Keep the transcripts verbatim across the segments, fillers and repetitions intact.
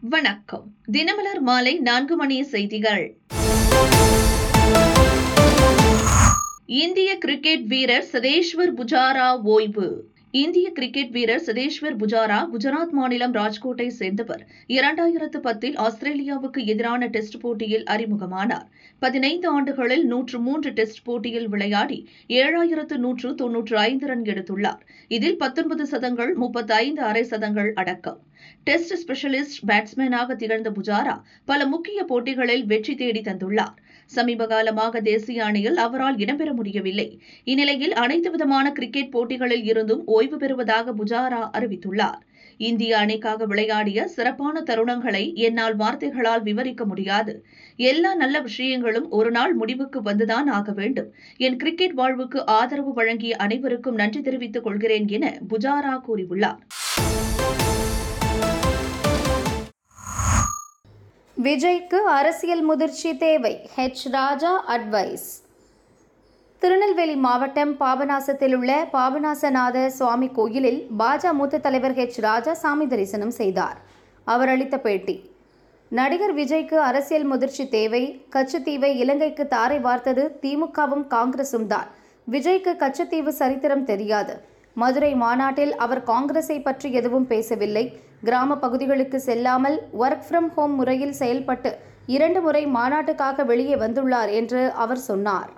வணக்கம். தினமலர் மாலை நான்கு மணி செய்திகள். இந்திய கிரிக்கெட் வீரர் சதேஷ்வர் புஜாரா ஓய்வு. இந்திய கிரிக்கெட் வீரர் சதேஷ்வர் புஜாரா குஜராத் மாநிலம் ராஜ்கோட்டை சேர்ந்தவர். இரண்டாயிரத்து பத்தில் ஆஸ்திரேலியாவுக்கு எதிரான டெஸ்ட் போட்டியில் அறிமுகமானார். பதினைந்து ஆண்டுகளில் நூற்று மூன்று டெஸ்ட் போட்டியில் விளையாடி ஏழாயிரத்து நூற்று தொன்னூற்று ஐந்து ரன் எடுத்துள்ளார். இதில் பத்தொன்பது சதங்கள், முப்பத்தி ஐந்து அரை சதங்கள் அடக்கம். டெஸ்ட் ஸ்பெஷலிஸ்ட் பேட்ஸ்மேனாக திகழ்ந்த புஜாரா பல முக்கிய போட்டிகளில் வெற்றி தேடி தந்துள்ளார். சமீப காலமாக தேசிய அணியில் அவரால் இடம்பெற முடியவில்லை. இந்நிலையில் அனைத்து விதமான கிரிக்கெட் போட்டிகளில் இருந்தும் ஓய்வு பெறுவதாக புஜாரா அறிவித்துள்ளார். இந்திய அணிக்காக விளையாடிய சிறப்பான தருணங்களை என்னால் வார்த்தைகளால் விவரிக்க முடியாது. எல்லா நல்ல விஷயங்களும் ஒரு நாள் முடிவுக்கு வந்துதான் ஆக வேண்டும். என் கிரிக்கெட் வாழ்வுக்கு ஆதரவு வழங்கிய அனைவருக்கும் நன்றி தெரிவித்துக் கொள்கிறேன் என புஜாரா கூறியுள்ளார். விஜய்க்கு அரசியல் முதிர்ச்சி தேவை, ஹெச் ராஜா அட்வைஸ். திருநெல்வேலி மாவட்டம் பாபநாசத்தில் உள்ள பாபநாசநாத சுவாமி கோயிலில் பாஜக மூத்த தலைவர் ஹெச் ராஜா சாமி தரிசனம் செய்தார். அவர் அளித்த பேட்டி: நடிகர் விஜய்க்கு அரசியல் முதிர்ச்சி தேவை. கச்சத்தீவை இலங்கைக்கு தாரை வார்த்தது திமுகவும் காங்கிரசும் தான். விஜய்க்கு கச்சத்தீவு சரித்திரம் தெரியாது. மதுரை மாநாட்டில் அவர் காங்கிரஸை பற்றி எதுவும் பேசவில்லை. கிராம பகுதிகளுக்கு செல்லாமல் ஒர்க் ஃப்ரம் ஹோம் முறையில் செயல்பட்டு இரண்டு முறை மாநாட்டுக்காக வெளியே வந்துள்ளார் என்று அவர் சொன்னார்.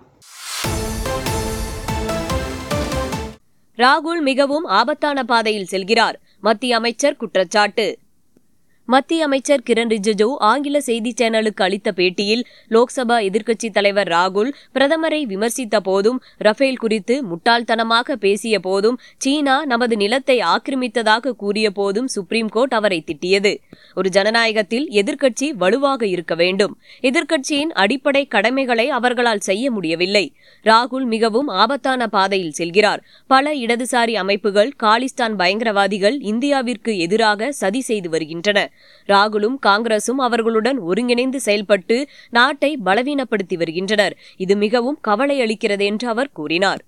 ராகுல் மிகவும் ஆபத்தான பாதையில் செல்கிறார், மத்திய அமைச்சர் குற்றச்சாட்டு. மத்திய அமைச்சர் கிரண் ரிஜிஜு ஆங்கில செய்தி சேனலுக்கு அளித்த பேட்டியில், லோக்சபா எதிர்க்கட்சித் தலைவர் ராகுல் பிரதமரை விமர்சித்த போதும், ரஃபேல் குறித்து முட்டாள்தனமாக பேசிய போதும், சீனா நமது நிலத்தை ஆக்கிரமித்ததாக கூறிய போதும் சுப்ரீம் கோர்ட் அவரை திட்டியது. ஒரு ஜனநாயகத்தில் எதிர்க்கட்சி வலுவாக இருக்க வேண்டும். எதிர்க்கட்சியின் அடிப்படை கடமைகளை அவர்களால் செய்ய முடியவில்லை. ராகுல் மிகவும் ஆபத்தான பாதையில் செல்கிறார். பல இடதுசாரி அமைப்புகள், காலிஸ்தான் பயங்கரவாதிகள் இந்தியாவிற்கு எதிராக சதி செய்து வருகின்றன. ராகுலும் காங்கிரசும் அவர்களுடன் ஒருங்கிணைந்து செயல்பட்டு நாட்டை பலவீனப்படுத்தி வருகின்றனர். இது மிகவும் கவலை அளிக்கிறது என்று அவர் கூறினார்.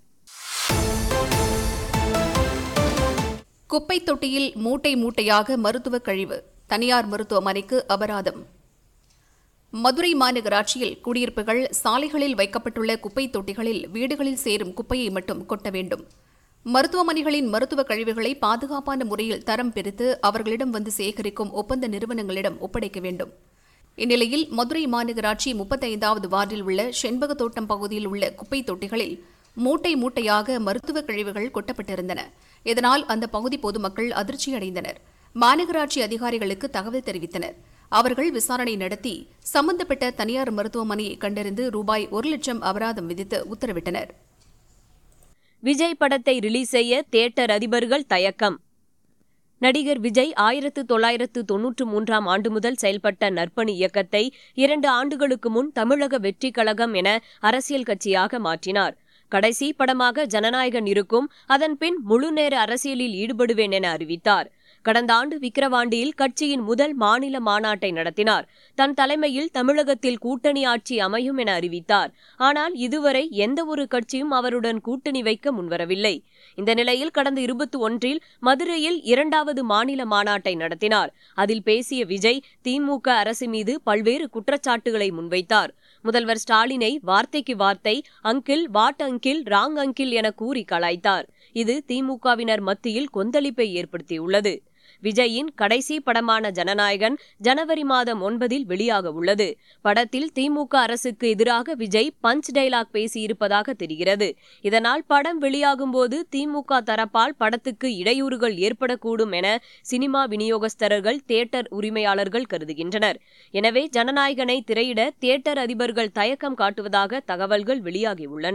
குப்பை தொட்டியில் மூட்டை மூட்டையாக மருத்துவ கழிவு, தனியார் மருத்துவமனைக்கு அபராதம். மதுரை மாநகராட்சியில் குடியிருப்புகள், சாலைகளில் வைக்கப்பட்டுள்ள குப்பை தொட்டிகளில் வீடுகளில் சேரும் குப்பையை மட்டும் கொட்ட வேண்டும். மருத்துவமனைகளின் மருத்துவ கழிவுகளை பாதுகாப்பான முறையில் தரம் பிரித்து அவர்களிடம் வந்து சேகரிக்கும் ஒப்பந்த நிறுவனங்களிடம் ஒப்படைக்க வேண்டும். இந்நிலையில் மதுரை மாநகராட்சி முப்பத்தைந்தாவது வார்டில் உள்ள செண்பகத்தோட்டம் பகுதியில் உள்ள குப்பை தொட்டிகளில் மூட்டை மூட்டையாக மருத்துவ கழிவுகள் கொட்டப்பட்டிருந்தன. இதனால் அந்த பகுதி பொதுமக்கள் அதிர்ச்சியடைந்தனர். மாநகராட்சி அதிகாரிகளுக்கு தகவல் தெரிவித்தனர். அவர்கள் விசாரணை நடத்தி சம்பந்தப்பட்ட தனியார் மருத்துவமனையை கண்டறிந்து ரூபாய் ஒரு லட்சம் அபராதம் விதித்து உத்தரவிட்டனர். விஜய் படத்தை ரிலீஸ் செய்ய தியேட்டர் அதிபர்கள் தயக்கம். நடிகர் விஜய் ஆயிரத்து தொள்ளாயிரத்து தொன்னூற்று மூன்றாம் ஆண்டு முதல் செயல்பட்ட நற்பணி இயக்கத்தை இரண்டு ஆண்டுகளுக்கு முன் தமிழக வெற்றிக் கழகம் என அரசியல் கட்சியாக மாற்றினார். கடைசி படமாக ஜனநாயகன் இருக்கும், அதன் பின் முழுநேர அரசியலில் ஈடுபடுவேன் என அறிவித்தார். கடந்த ஆண்டு விக்கிரவாண்டியில் கட்சியின் முதல் மாநில மாநாட்டை நடத்தினார். தன் தலைமையில் தமிழகத்தில் கூட்டணி ஆட்சி அமையும் என அறிவித்தார். ஆனால் இதுவரை எந்த ஒரு கட்சியும் அவருடன் கூட்டணி வைக்க முன்வரவில்லை. இந்த நிலையில் கடந்த இருபத்தி ஒன்றில் மதுரையில் இரண்டாவது மாநில மாநாட்டை நடத்தினார். அதில் பேசிய விஜய் திமுக அரசு மீது பல்வேறு குற்றச்சாட்டுகளை முன்வைத்தார். முதல்வர் ஸ்டாலினை வார்த்தைக்கு வார்த்தை uncle, what uncle, wrong uncle என கூறி கலாய்த்தார். இது திமுகவினர் மத்தியில் கொந்தளிப்பை ஏற்படுத்தியுள்ளது. விஜயின் கடைசி படமான ஜனநாயகன் ஜனவரி மாதம் ஒன்பதில் வெளியாக உள்ளது. படத்தில் திமுக அரசுக்கு எதிராக விஜய் பஞ்ச் டைலாக் பேசியிருப்பதாக தெரிகிறது. இதனால் படம் வெளியாகும் போது திமுக தரப்பால் படத்துக்கு இடையூறுகள் ஏற்படக்கூடும் என சினிமா விநியோகஸ்தர்கள், தியேட்டர் உரிமையாளர்கள் கருதுகின்றனர். எனவே ஜனநாயகனை திரையிட தியேட்டர் அதிபர்கள் தயக்கம் காட்டுவதாக தகவல்கள் வெளியாகியுள்ளன.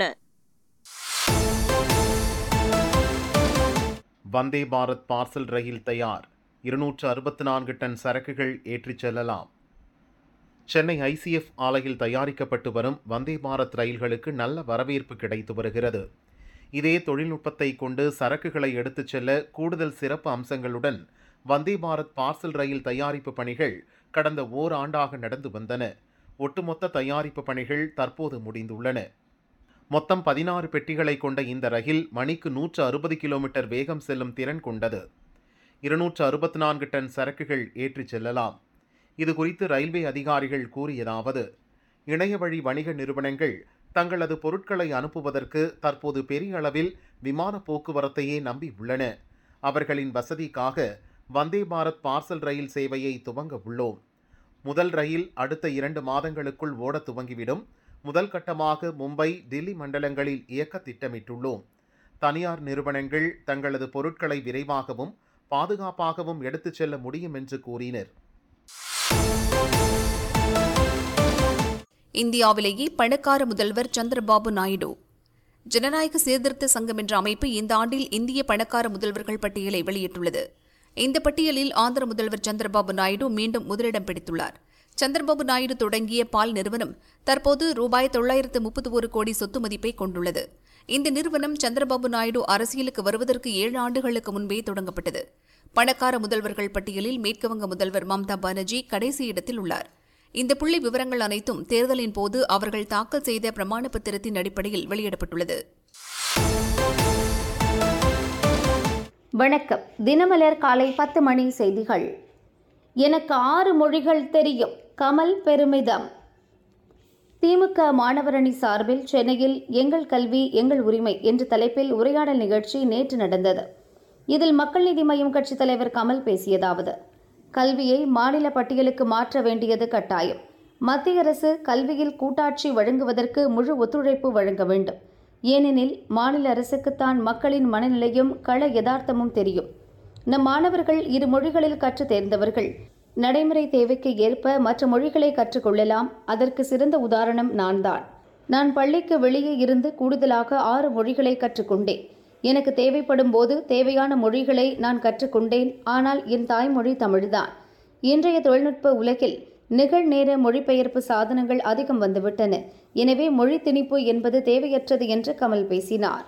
வந்தே பாரத் பார்சல் ரயில் தயார். இருநூற்று அறுபத்தி நான்கு டன் சரக்குகள் ஏற்றிச் செல்லலாம். சென்னை ஐசிஎஃப் ஆலையில் தயாரிக்கப்பட்டு வரும் வந்தே பாரத் ரயில்களுக்கு நல்ல வரவேற்பு கிடைத்து வருகிறது. இதே தொழில்நுட்பத்தை கொண்டு சரக்குகளை எடுத்துச் செல்ல கூடுதல் சிறப்பு அம்சங்களுடன் வந்தே பாரத் பார்சல் ரயில் தயாரிப்பு பணிகள் கடந்த ஓராண்டாக நடந்து வந்தன. ஒட்டுமொத்த தயாரிப்பு பணிகள் தற்போது முடிந்துள்ளன. மொத்தம் பதினாறு பெட்டிகளை கொண்ட இந்த ரயில் மணிக்கு நூற்று அறுபது கிலோமீட்டர் வேகம் செல்லும் திறன் கொண்டது. இருநூற்று அறுபத்தி நான்கு டன் சரக்குகள் ஏற்றிச் செல்லலாம். இதுகுறித்து ரயில்வே அதிகாரிகள் கூறியதாவது: இணைய வழி வணிக நிறுவனங்கள் தங்களது பொருட்களை அனுப்புவதற்கு தற்போது பெரிய அளவில் விமான போக்குவரத்தையே நம்பி உள்ளன. அவர்களின் வசதிக்காக வந்தே பாரத் பார்சல் ரயில் சேவையை துவங்க உள்ளோம். முதல் ரயில் அடுத்த இரண்டு மாதங்களுக்குள் ஓட துவங்கிவிடும். முதல் கட்டமாக மும்பை, டில்லி மண்டலங்களில் இயக்க திட்டமிட்டுள்ளோம். தனியார் நிறுவனங்கள் தங்களது பொருட்களை விரைவாகவும் பாதுகாப்பாகவும் எடுத்துச் செல்ல முடியும் என்று கூறினர். இந்தியாவிலேயே பணக்கார முதல்வர் சந்திரபாபு நாயுடு. ஜனநாயக சீர்திருத்த சங்கம் என்ற அமைப்பு இந்த ஆண்டில் இந்திய பணக்கார முதல்வர்கள் பட்டியலை வெளியிட்டுள்ளது. இந்த பட்டியலில் ஆந்திர முதல்வர் சந்திரபாபு நாயுடு மீண்டும் முதலிடம் பிடித்துள்ளார். சந்திரபாபு நாயுடு தொடங்கிய பால் நிறுவனம் தற்போது ரூபாய் தொள்ளாயிரத்து முப்பத்தி ஒரு கோடி சொத்து மதிப்பை கொண்டுள்ளது. இந்த நிறுவனம் சந்திரபாபு நாயுடு அரசியலுக்கு வருவதற்கு ஏழு ஆண்டுகளுக்கு முன்பே தொடங்கப்பட்டது. பணக்கார முதல்வர்கள் பட்டியலில் மேற்குவங்க முதல்வர் மம்தா பானர்ஜி கடைசி இடத்தில் உள்ளார். இந்த புள்ளி விவரங்கள் அனைத்தும் தேர்தலின் போது அவர்கள் தாக்கல் செய்த பிரமாண பத்திரத்தின் அடிப்படையில் வெளியிடப்பட்டுள்ளது. வணக்கம். தினமலர் காலை பத்து மணி செய்திகள். எனக்கு ஆறு மொழிகள் தெரியும், கமல் பெருமிதம். திமுக மாணவரணி சார்பில் சென்னையில் எங்கள் கல்வி எங்கள் உரிமை என்ற தலைப்பில் உரையாடல் நிகழ்ச்சி நேற்று நடந்தது. இதில் மக்கள் நீதி மய்யம் கட்சித் தலைவர் கமல் பேசியதாவது: கல்வியை மாநில பட்டியலுக்கு மாற்ற வேண்டியது கட்டாயம். மத்திய அரசு கல்வியில் கூட்டாட்சி வழங்குவதற்கு முழு ஒத்துழைப்பு வழங்க வேண்டும். ஏனெனில் மாநில அரசுக்குத்தான் மக்களின் மனநிலையும் கள யதார்த்தமும் தெரியும். நம் மாணவர்கள் இரு மொழிகளில் கற்று தேர்ந்தவர்கள். நடைமுறை தேவைக்கு ஏற்ப மற்ற மொழிகளை கற்றுக்கொள்ளலாம். அதற்கு சிறந்த உதாரணம் நான் தான். நான் பள்ளிக்கு வெளியே இருந்து கூடுதலாக ஆறு மொழிகளை கற்றுக்கொண்டேன். எனக்கு தேவைப்படும் போது தேவையான மொழிகளை நான் கற்றுக்கொண்டேன். ஆனால் என் தாய்மொழி தமிழ்தான். இன்றைய தொழில்நுட்ப உலகில் நிகழ்நேர மொழிபெயர்ப்பு சாதனங்கள் அதிகம் வந்துவிட்டன. எனவே மொழி திணிப்பு என்பது தேவையற்றது என்று கமல் பேசினார்.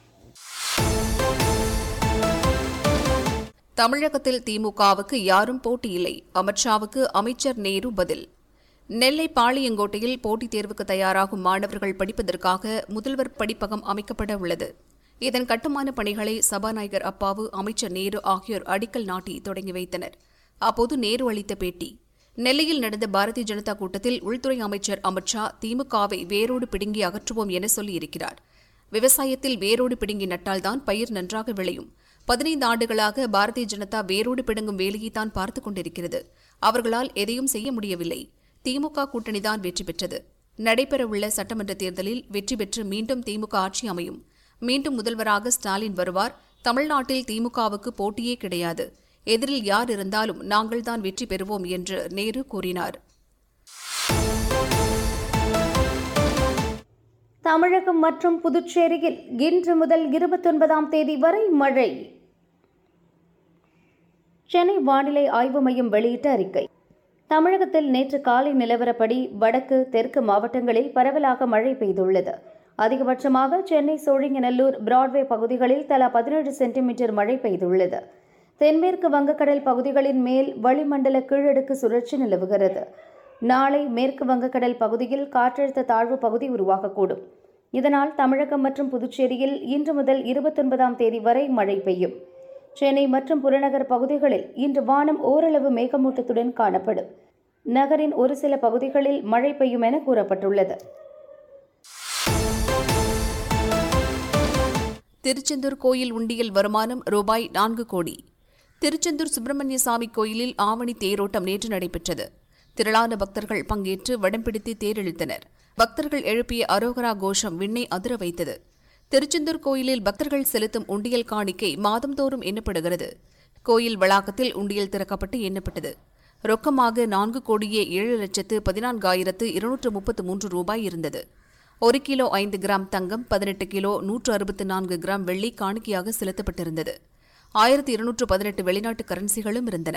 தமிழகத்தில் திமுகவுக்கு யாரும் போட்டியில்லை. அமித்ஷாவுக்கு அமைச்சர் நேரு பதில். நெல்லை பாளையங்கோட்டையில் போட்டித் தேர்வுக்கு தயாராகும் மாணவர்கள் படிப்பதற்காக முதல்வர் படிப்பகம் அமைக்கப்பட உள்ளது. இதன் கட்டுமான பணிகளை சபாநாயகர் அப்பாவு, அமைச்சர் நேரு ஆகியோர் அடிக்கல் நாட்டி தொடங்கி வைத்தனர். அப்போது நேரு அளித்த பேட்டி: நெல்லையில் நடந்த பாரதிய ஜனதா கூட்டத்தில் உள்துறை அமைச்சர் அமித்ஷா திமுகவை வேரோடு பிடுங்கி அகற்றுவோம் என சொல்லியிருக்கிறார். விவசாயத்தில் வேரோடு பிடுங்கி நட்டால்தான் பயிர் நன்றாக விளையும். பதினைந்து ஆண்டுகளாக பாரதிய ஜனதா வேரோடு பிடுங்கும் வேலையைத்தான் பார்த்துக் கொண்டிருக்கிறது. அவர்களால் எதையும் செய்ய முடியவில்லை. திமுக கூட்டணிதான் வெற்றி பெற்றது. நடைபெறவுள்ள சட்டமன்ற தேர்தலில் வெற்றி பெற்று மீண்டும் திமுக ஆட்சி அமையும். மீண்டும் முதல்வராக ஸ்டாலின் வருவார். தமிழ்நாட்டில் திமுகவுக்கு போட்டியே கிடையாது. எதிரில் யார் இருந்தாலும் நாங்கள்தான் வெற்றி பெறுவோம் என்று நேரு கூறினார். தமிழகம் மற்றும் புதுச்சேரியில் இன்று முதல் இருபத்தொன்பதாம் தேதி வரை மழை. சென்னை வானிலை ஆய்வு மையம் வெளியிட்ட அறிக்கை: தமிழகத்தில் நேற்று காலை நிலவரப்படி வடக்கு, தெற்கு மாவட்டங்களில் பரவலாக மழை பெய்துள்ளது. அதிகபட்சமாக சென்னை, சோழிங்கநல்லூர், பிராட்வே பகுதிகளில் தலா பதினேழு சென்டிமீட்டர் மழை பெய்துள்ளது. தென்மேற்கு வங்கக்கடல் பகுதிகளின் மேல் வளிமண்டல கீழடுக்கு சுழற்சி நிலவுகிறது. நாளை மேற்கு வங்கக்கடல் பகுதியில் காற்றழுத்த தாழ்வு பகுதி உருவாகக்கூடும். இதனால் தமிழகம் மற்றும் புதுச்சேரியில் இன்று முதல் இருபத்தொன்பதாம் தேதி வரை மழை பெய்யும். சென்னை மற்றும் புறநகர் பகுதிகளில் இன்று வானம் ஓரளவு மேகமூட்டத்துடன் காணப்படும். நகரின் ஒரு சில பகுதிகளில் மழை பெய்யும் என கூறப்பட்டுள்ளது. திருச்செந்தூர் கோயில் உண்டியல் வருமானம் ரூபாய் நான்கு கோடி. திருச்செந்தூர் சுப்பிரமணிய சாமி கோயிலில் ஆவணி தேரோட்டம் நேற்று நடைபெற்றது. திரளான பக்தர்கள் பங்கேற்று வடம் பிடித்து தேரெழுத்தனர். பக்தர்கள் எழுப்பிய அரோகரா கோஷம் விண்ணை அதிர வைத்தது. திருச்செந்தூர் கோயிலில் பக்தர்கள் செலுத்தும் உண்டியல் காணிக்கை மாதந்தோறும் எண்ணப்படுகிறது. கோயில் வளாகத்தில் உண்டியல் திறக்கப்பட்டு எண்ணப்பட்டது. ரொக்கமாக நான்கு கோடியே ஏழு லட்சத்து பதினான்காயிரத்து இருநூற்று முப்பத்து மூன்று ரூபாய் இருந்தது. ஒரு கிலோ ஐந்து கிராம் தங்கம், பதினெட்டு கிலோ நூற்று அறுபத்து நான்கு கிராம் வெள்ளி காணிக்கையாக செலுத்தப்பட்டிருந்தது. ஆயிரத்தி இருநூற்று பதினெட்டு வெளிநாட்டு கரன்சிகளும் இருந்தன.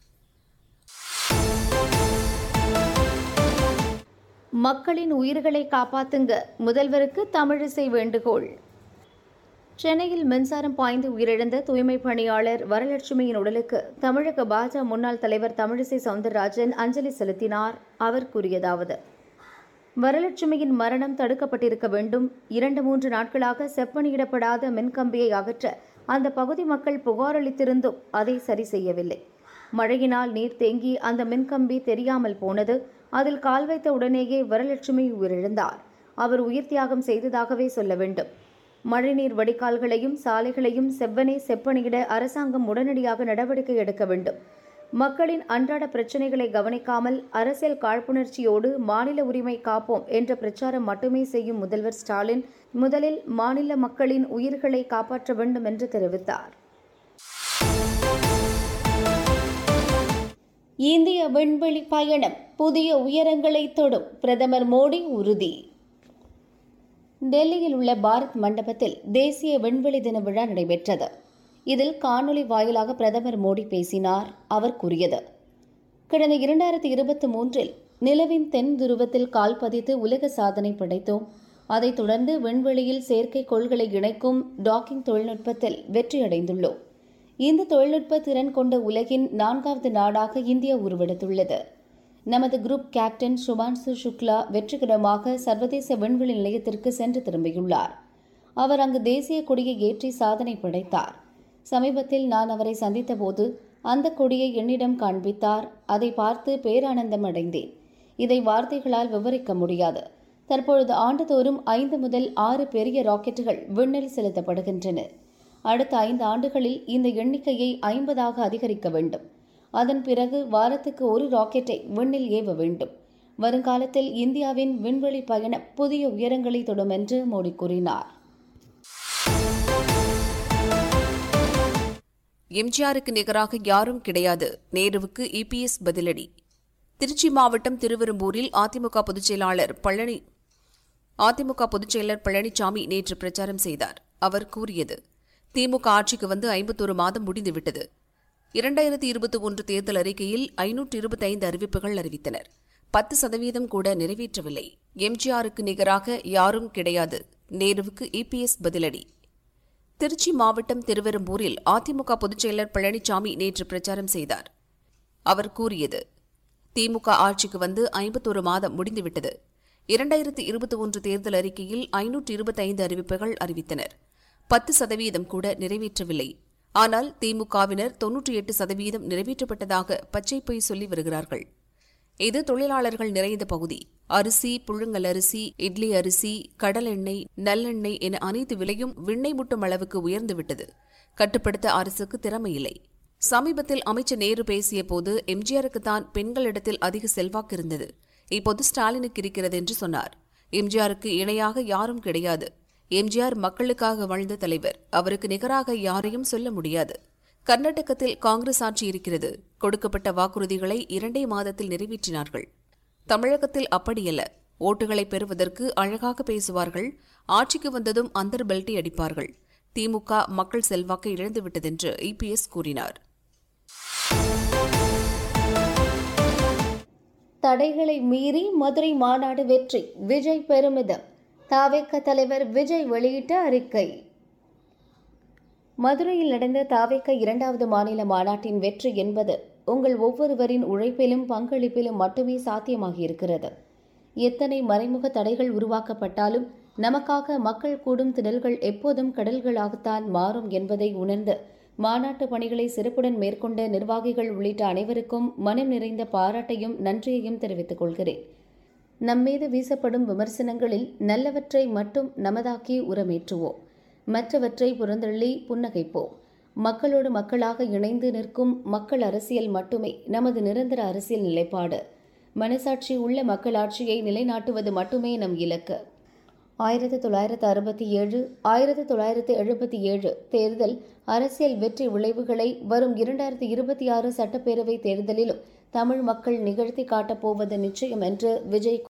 மக்களின் உயிர்களை காப்பாத்துங்க, முதல்வருக்கு தமிழிசை வேண்டுகோள். சென்னையில் மின்சாரம் பாய்ந்து உயிரிழந்த தூய்மை பணியாளர் வரலட்சுமியின் உடலுக்கு தமிழக பாஜக முன்னாள் தலைவர் தமிழிசை சவுந்தரராஜன் அஞ்சலி செலுத்தினார். அவர் கூறியதாவது: வரலட்சுமியின் மரணம் தடுக்கப்பட்டிருக்க வேண்டும். இரண்டு மூன்று நாட்களாக செப்பனிடப்படாத மின்கம்பியை அகற்ற அந்த பகுதி மக்கள் புகார் அளித்திருந்தும் அதை சரி செய்யவில்லை. மழையினால் நீர் தேங்கி அந்த மின்கம்பி தெரியாமல் போனது. அதில் கால் வைத்த உடனேயே வரலட்சுமி உயிரிழந்தார். அவர் உயிர் தியாகம் செய்ததாகவே சொல்ல வேண்டும். மழைநீர் வடிகால்களையும் சாலைகளையும் செவ்வனே செப்பனிட அரசாங்கம் உடனடியாக நடவடிக்கை எடுக்க வேண்டும். மக்களின் அன்றாட பிரச்சினைகளை கவனிக்காமல் அரசியல் காழ்ப்புணர்ச்சியோடு மாநில உரிமை காப்போம் என்ற பிரச்சாரம் மட்டுமே செய்யும் முதல்வர் ஸ்டாலின் முதலில் மாநில மக்களின் உயிர்களை காப்பாற்ற வேண்டும் என்று தெரிவித்தார். இந்திய விண்வெளி பயணம் புதிய உயரங்களை தொடும், பிரதமர் மோடி உறுதி. டெல்லியில் உள்ள பாரத் மண்டபத்தில் தேசிய விண்வெளி தின விழா நடைபெற்றது. இதில் காணொலி வாயிலாக பிரதமர் மோடி பேசினார். அவர் கூறியது, கடந்த இரண்டாயிரத்தி இருபத்தி மூன்றில் நிலவின் தென் துருவத்தில் கால் பதித்து உலக சாதனை படைத்தோம். அதைத் தொடர்ந்து விண்வெளியில் செயற்கைக்கோள்களை இணைக்கும் டாக்கிங் தொழில்நுட்பத்தில் வெற்றியடைந்துள்ளோம். இந்த தொழில்நுட்ப திறன் கொண்ட உலகின் நான்காவது நாடாக இந்தியா உருவெடுத்துள்ளது. நமது குரூப் கேப்டன் சுபான்சு சுக்லா வெற்றிகரமாக சர்வதேச விண்வெளி நிலையத்திற்கு சென்று திரும்பியுள்ளார். அவர் அங்கு தேசிய கொடியை ஏற்றி சாதனை படைத்தார். சமீபத்தில் நான் அவரை சந்தித்த போது அந்த கொடியை என்னிடம் காண்பித்தார். அதை பார்த்து பேரானந்தம் அடைந்தேன். இதை வார்த்தைகளால் விவரிக்க முடியாது. தற்பொழுது ஆண்டுதோறும் ஐந்து முதல் ஆறு பெரிய ராக்கெட்டுகள் விண்ணில் செலுத்தப்படுகின்றன. அடுத்த ஐந்து ஆண்டுகளில் இந்த எண்ணிக்கையை ஐம்பதாக அதிகரிக்க வேண்டும். அதன் பிறகு வாரத்துக்கு ஒரு ராக்கெட்டை விண்ணில் ஏவ வேண்டும். வருங்காலத்தில் இந்தியாவின் விண்வெளி பயணம் புதிய உயரங்களை தொடும் என்று மோடி கூறினார். எம்ஜிஆருக்கு நிகராக யாரும் கிடையாது, நேருவுக்கு இபிஎஸ் பதிலடி. திருச்சி மாவட்டம் திருவெரும்பூரில் அதிமுக பொதுச்செயலாளர் பழனி அதிமுக பொதுச்செயலர் பழனிசாமி நேற்று பிரச்சாரம் செய்தார். அவர் கூறியது, திமுக ஆட்சிக்கு வந்து ஐம்பத்தொரு மாதம் முடிந்துவிட்டது. இரண்டாயிரத்தி இருபத்தி ஒன்று தேர்தல் அறிக்கையில் ஐநூற்று இருபத்தி ஐந்து அறிவிப்புகள் அறிவித்தனர். பத்து சதவீதம் கூட நிறைவேற்றவில்லை. எம்ஜிஆருக்கு நிகராக யாரும் கிடையாது, நேருவுக்கு இபிஎஸ் பதிலடி. திருச்சி மாவட்டம் திருவெரும்பூரில் அதிமுக பொதுச்செயலர் பழனிசாமி நேற்று பிரச்சாரம் செய்தார். அவர் கூறியது, திமுக ஆட்சிக்கு வந்து ஐம்பத்தொரு மாதம் முடிந்துவிட்டது. இரண்டாயிரத்தி இருபத்தி ஒன்று தேர்தல் அறிக்கையில் ஐநூற்று இருபத்தி ஐந்து அறிவிப்புகள் அறிவித்தனர். பத்து சதவீதம் கூட நிறைவேற்றவில்லை. ஆனால் திமுகவினர் தொன்னூற்றி எட்டு சதவீதம் நிறைவேற்றப்பட்டதாக பச்சை பொய் சொல்லி வருகிறார்கள். இது தொழிலாளர்கள் நிறைந்த பகுதி. அரிசி, புழுங்கல் அரிசி, இட்லி அரிசி, கடல் எண்ணெய், நல்லெண்ணெய் என அனைத்து விலையும் விண்ணை முட்டும் அளவுக்கு உயர்ந்துவிட்டது. கட்டுப்படுத்த அரசுக்கு திறமையில்லை. சமீபத்தில் அமைச்சர் நேரு பேசிய போது எம்ஜிஆருக்குத்தான் பெண்களிடத்தில் அதிக செல்வாக்கு இருந்தது, இப்போது ஸ்டாலினுக்கு இருக்கிறது என்று சொன்னார். எம்ஜிஆருக்கு இணையாக யாரும் கிடையாது. எம்ஜிஆர் மக்களுக்காக வாழ்ந்த தலைவர். அவருக்கு நிகராக யாரையும் சொல்ல முடியாது. கர்நாடகத்தில் காங்கிரஸ் ஆட்சி இருக்கிறது. கொடுக்கப்பட்ட வாக்குறுதிகளை இரண்டே மாதத்தில் நிறைவேற்றினார்கள். தமிழகத்தில் அப்படியல்ல. ஓட்டுகளை பெறுவதற்கு அழகாக பேசுவார்கள். ஆட்சிக்கு வந்ததும் அந்தர் பெல்ட்டை அடிப்பார்கள். திமுக மக்கள் செல்வாக்கை இழந்துவிட்டதென்று இபிஎஸ் கூறினார். தடைகளை மீறி மதுரை மாநாடு வெற்றி, விஜய் பெருமிதம். தாவேக தலைவர் விஜய் வெளியிட்ட அறிக்கை. மதுரையில் நடந்த தாவேக இரண்டாவது மாநில மாநாட்டின் வெற்றி என்பது உங்கள் ஒவ்வொருவரின் உழைப்பிலும் பங்களிப்பிலும் மட்டுமே சாத்தியமாகியிருக்கிறது. எத்தனை மறைமுக தடைகள் உருவாக்கப்பட்டாலும் நமக்காக மக்கள் கூடும் திடல்கள் எப்போதும் கடல்களாகத்தான் மாறும் என்பதை உணர்ந்து மாநாட்டு பணிகளை சிறப்புடன் மேற்கொண்ட நிர்வாகிகள் உள்ளிட்ட அனைவருக்கும் மனம் நிறைந்த பாராட்டையும் நன்றியையும் தெரிவித்துக் கொள்கிறேன். நம்மீது வீசப்படும் விமர்சனங்களில் நல்லவற்றை மட்டும் நமதாக்கி உரமேற்றுவோம். மற்றவற்றை புறந்தள்ளி புன்னகைப்போம். மக்களோடு மக்களாக இணைந்து நிற்கும் மக்கள் அரசியல் மட்டுமே நமது நிரந்தர அரசியல் நிலைப்பாடு. மனசாட்சி உள்ள மக்களாட்சியை நிலைநாட்டுவது மட்டுமே நம் இலக்கு. ஆயிரத்தி தொள்ளாயிரத்து அறுபத்தி ஏழு ஆயிரத்தி தொள்ளாயிரத்து எழுபத்தி ஏழு தேர்தல் அரசியல் வெற்றி விளைவுகளை வரும் இரண்டாயிரத்தி இருபத்தி ஆறு சட்டப்பேரவை தேர்தலிலும் தமிழ் மக்கள் நிகழ்த்தி காட்டப் போவது நிச்சயம் என்று விஜய்